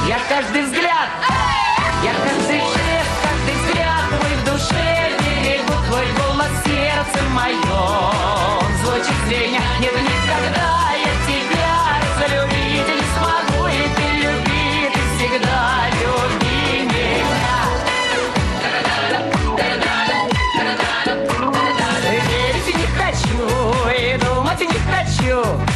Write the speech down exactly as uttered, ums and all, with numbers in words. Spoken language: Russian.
Я каждый взгляд, я каждый жест, каждый взгляд твой в душе берегу, твой голос в сердце моем звучит звеня. Нет, никогда я тебя разлюбить не смогу, и ты люби, ты всегда люби меня. Верить не хочу и думать не хочу.